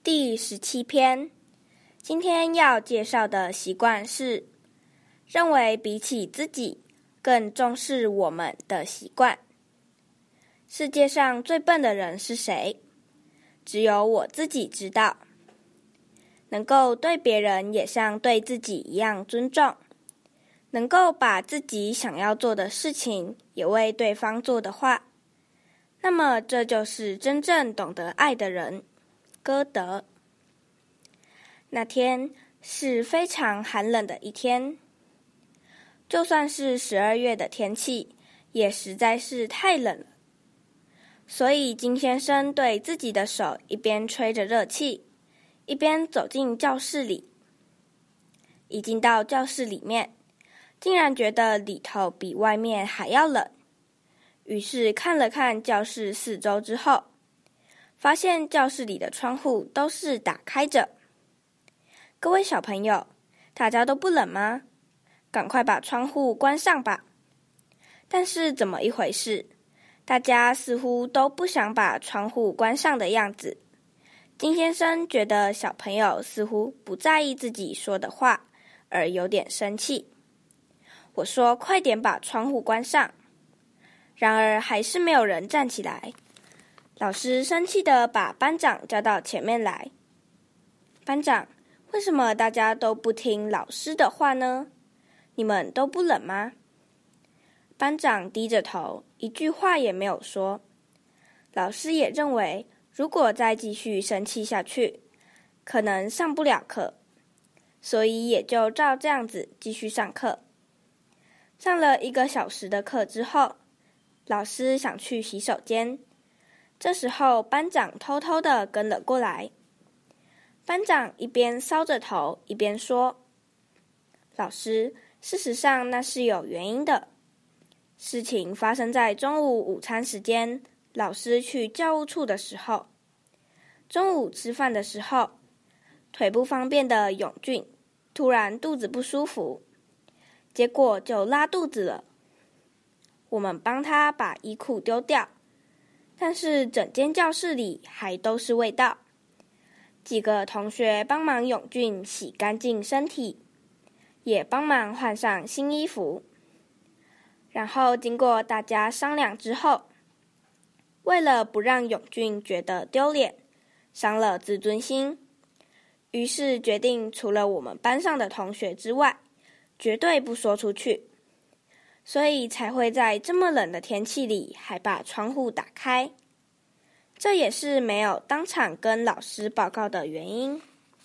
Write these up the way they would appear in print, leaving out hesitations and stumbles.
第17篇，今天要介绍的习惯是认为比起自己更重视我们的习惯。世界上最笨的人是谁？只有我自己知道。能够对别人也像对自己一样尊重，能够把自己想要做的事情也为对方做的话，那么这就是真正懂得爱的人。歌德。那天是非常寒冷的一天，就算是12月的天气，也实在是太冷了。所以金先生对自己的手一边吹着热气，一边走进教室里。一进到教室里面，竟然觉得里头比外面还要冷。于是看了看教室四周之后，发现教室里的窗户都是打开着。各位小朋友，大家都不冷吗？赶快把窗户关上吧。但是怎么一回事？大家似乎都不想把窗户关上的样子。金先生觉得小朋友似乎不在意自己说的话，而有点生气。我说快点把窗户关上。然而还是没有人站起来。老师生气地把班长叫到前面来。班长，为什么大家都不听老师的话呢？你们都不冷吗？班长低着头，一句话也没有说。老师也认为，如果再继续生气下去，可能上不了课，所以也就照这样子继续上课。上了1个小时的课之后，老师想去洗手间。这时候班长偷偷地跟了过来。班长一边搔着头一边说，老师，事实上那是有原因的。事情发生在中午午餐时间，老师去教务处的时候。中午吃饭的时候，腿不方便的永俊突然肚子不舒服，结果就拉肚子了。我们帮他把衣裤丢掉，但是整间教室里还都是味道。几个同学帮忙永俊洗干净身体，也帮忙换上新衣服。然后经过大家商量之后，为了不让永俊觉得丢脸，伤了自尊心，于是决定除了我们班上的同学之外，绝对不说出去。所以才会在这么冷的天气里还把窗户打开。这也是没有当场跟老师报告的原因。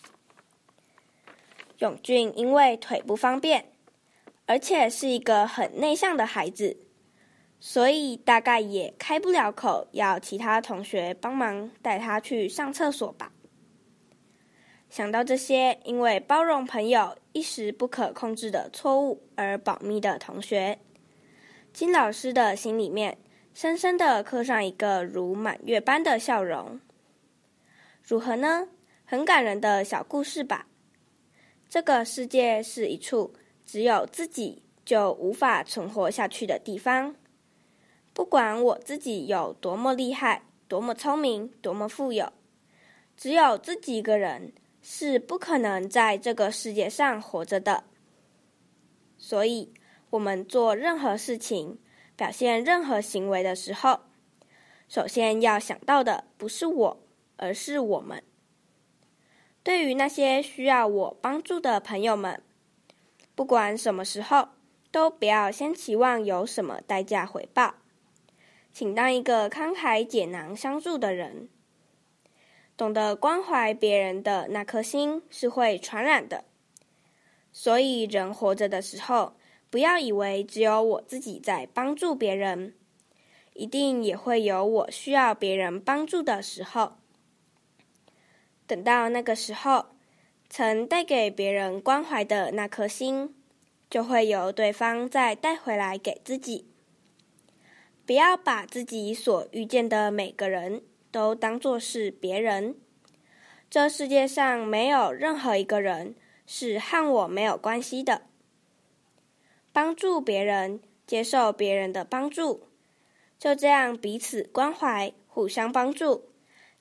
永俊因为腿不方便，而且是一个很内向的孩子，所以大概也开不了口要其他同学帮忙带他去上厕所吧。想到这些因为包容朋友一时不可控制的错误而保密的同学，金老师的心里面深深地刻上一个如满月般的笑容。如何呢？很感人的小故事吧。这个世界是一处只有自己就无法存活下去的地方。不管我自己有多么厉害，多么聪明，多么富有，只有自己一个人是不可能在这个世界上活着的。所以我们做任何事情，表现任何行为的时候，首先要想到的不是我，而是我们。对于那些需要我帮助的朋友们，不管什么时候，都不要先期望有什么代价回报。请当一个慷慨解囊相助的人。懂得关怀别人的那颗心是会传染的。所以人活着的时候，不要以为只有我自己在帮助别人，一定也会有我需要别人帮助的时候。等到那个时候，曾带给别人关怀的那颗心，就会由对方再带回来给自己。不要把自己所遇见的每个人都当作是别人。这世界上没有任何一个人是和我没有关系的。帮助别人，接受别人的帮助，就这样彼此关怀，互相帮助，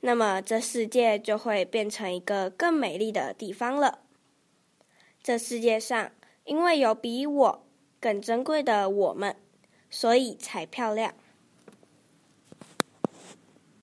那么这世界就会变成一个更美丽的地方了。这世界上因为有比我更珍贵的我们，所以才漂亮。